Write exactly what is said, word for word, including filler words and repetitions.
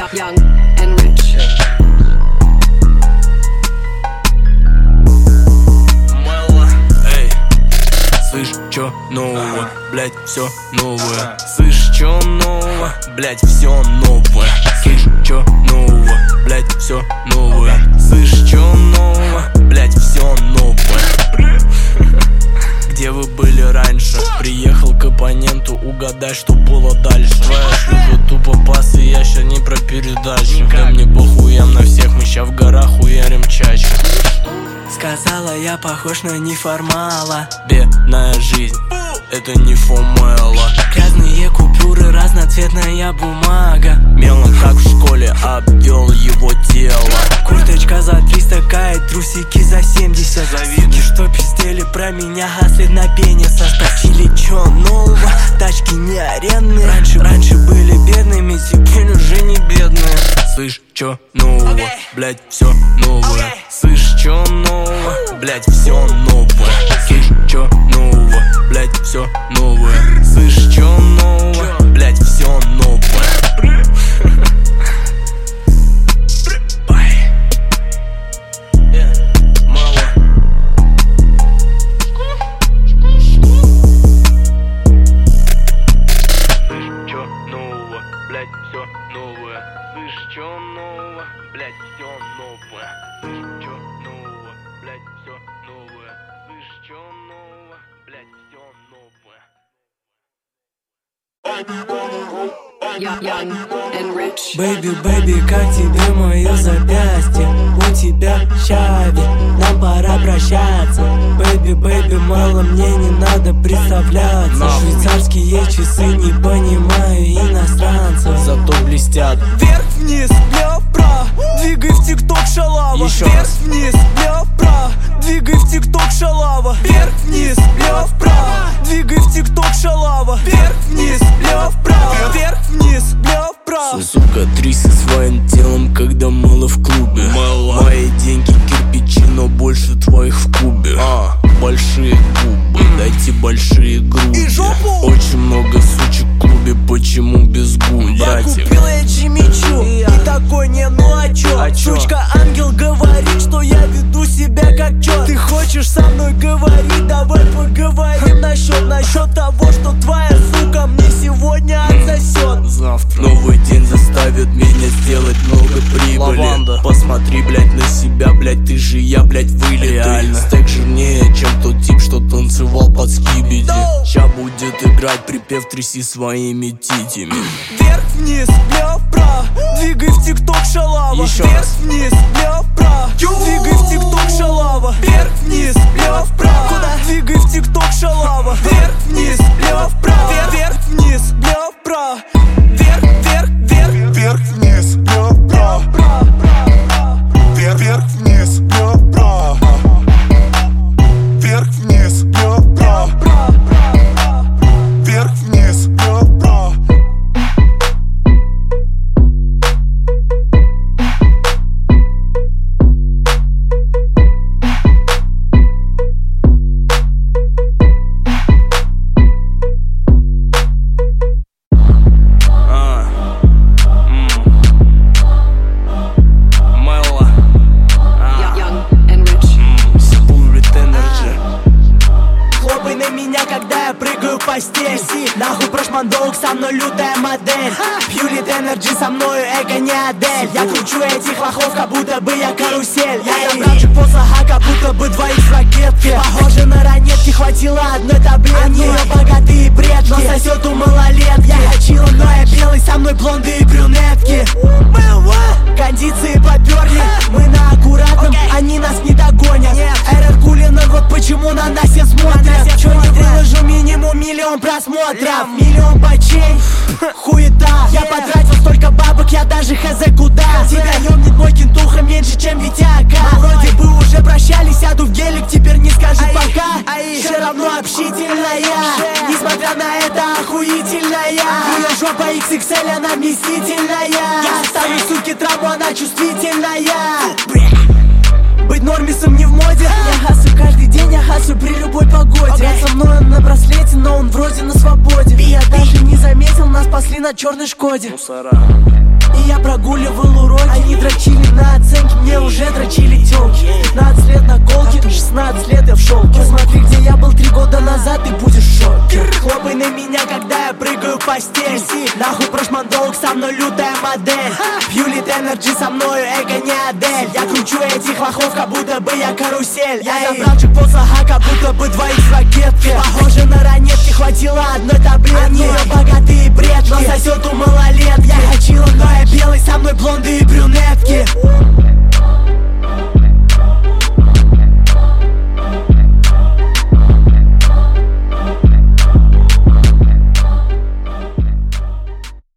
Young and rich. Эй, слышь, чё нового? Блять, всё новое. Слышь, чё нового? Блять, всё новое. Слышь, чё нового? Блять, всё новое. Слышь, чё нового? Блять, всё новое. Где вы были раньше? Приехал к оппоненту, угадай, что было дальше. Твоя шлюха тупо пас, и я ща не про передачу. Да мне похуям на всех, мы ща в горах хуярим чачу. Сказала, я похож на неформала. Бедная жизнь, это не формула. Грязные купюры, разноцветная бумага. Мелом, как в школе, обвел его тело. Курточка за триста кает, трусики за семьдесят. Завидки, что пиздели про меня, гасли на пениса. Спросили, чё нового? Тачки не арендные. Раньше, раньше были бедными, теперь уже не бедные. Слышь, чё нового? Okay. Блять, всё новое. Okay. Слышь, чё нового? Блять, всё новое. Слышь, чё нового? Блять, всё новое. Слышь, чё нового? Блять, всё новое. Блять, всё новое. Слышь, чё нового? Блять, всё новое. Слышь, чё нового? Блять, всё новое. Слышь, чё нового? Блять, всё новое. Young and rich. Бэйби, бэйби, как тебе мое запястье? У тебя щави, нам пора прощаться. Бэйби, бэйби, мало мне не надо представляться. no. Швейцарские часы, не понимаю иностранцев, зато блестят. Вверх-вниз, лев-прав, двигай в тик-ток шалава. Вверх-вниз, лев-прав, двигай в тик-ток шалава. Вверх-вниз, лев-прав, двигай в тик-ток шалава. Вверх-вниз, лев-прав, вверх-вниз, лев-прав. Сузука три со своим телом, когда мыло в клубе. Мыло. Мои деньги кирпичи, но больше твоих в кубе. а, Большие губы, mm. дайте большие груди. И жопу. Очень много сучек в клубе, почему без губ, я братья? Я купил я Джимми Чу, и, и такой не, ну а чё? а чё? Сучка ангел говорит, что я веду себя как чё. Ты хочешь со мной говорить? Давай поговорим насчет, насчет того, что твоя сука мне сегодня отсосет. Завтра новый день заставит меня сделать много прибыли. Лаванда. Посмотри, блять, на себя, блять, ты же я, блять, вылитый. Стек жирнее, чем тот тип, что танцевал под скибиди. no. Ща будет играть припев, тряси своими титями. Вверх-вниз, лев-прав, двигай в тик-ток шалава. Вверх-вниз, лев-прав, двигай в тик-ток шалава. Вверх-вниз, лев-прав, куда? Двигай в тик-ток шалава. Вверх-вниз, лев-прав, вверх-вниз, лев-прав. Вверх-вверх-вверх, вверх-вниз, лев-прав. Вверх-вниз, лев-прав. Вверх-вниз, лев-прав. Вверх-вниз, лев-прав. Нахуй прошмандолк, со мной лютая модель. Пьюлит энерджи, со мною эго не Адель. Я кручу этих лохов, как будто бы я карусель. Я набрал джекпот слага, как будто бы двоих в ракетке. Похоже на ранетки, хватило одной таблетки. Они ее богатые предки, но сосет у малолетки. Я хачила, но я белый, со мной блонды и брюнетки. Кондиции поперли, мы на аккуратном, они нас не догонят. Эрер Кулина, вот почему на нас все смотрят. Чё не выложу минимум миллион просмотров, миллион бачей, хуета. Я потратил столько бабок, я даже хз куда. Тебя ёбнет мой кентуха меньше, чем Витяка. Вроде бы уже прощались, сяду в гелик, теперь не скажет пока. Все равно общительная, несмотря на это охуительная. Ее жопа икс икс эль, она вместительная. Я ставлю суки травму, она чувствительная. Быть нормисом не в моде. Я хасу каждый день, я хасу при любой погоде. Брат со мной он на браслете, но он вроде на свободе. И я даже не не заметил, нас спасли на черной Шкоде. И я прогуливал уроки, они дрочили на оценки, мне уже дрочили тёлки. Пятнадцать лет на колке, шестнадцать лет я в шелке. Посмотри, где я был три года назад, ты будешь в шоке. Хлопай на меня, когда я прыгаю в постель. Нахуй прошмандолк, со мной лютая модель. Пьюлит энерджи, со мною эго не Адель. Я кручу этих лохов, как будто бы я карусель. Я забрал чекпот слага, как будто бы двоих в ракетке. Похоже на ранетки, хватило одной таблетки. Они богатые бредки, но сосет у малолетки. Я хачила, но я белый, со мной блонды и